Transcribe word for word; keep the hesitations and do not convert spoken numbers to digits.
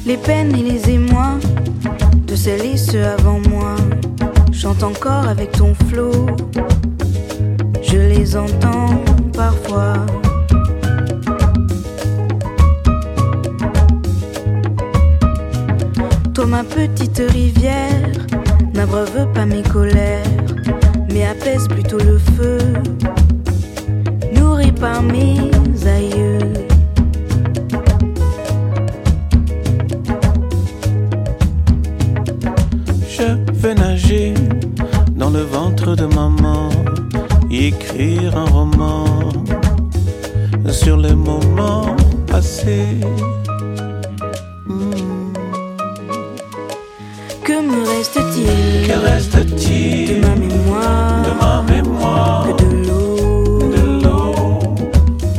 Les peines et les émois de celles et ceux avant moi. Chante encore avec ton flot, je les entends parfois. Toi ma petite rivière, n'abreuve pas mes colères, mais apaise plutôt le feu, nourri par mes aïeux. Je veux nager dans le ventre de maman, écrire un roman sur les moments passés. Mmh. Que me reste-t-il, que reste-t-il de ma mémoire?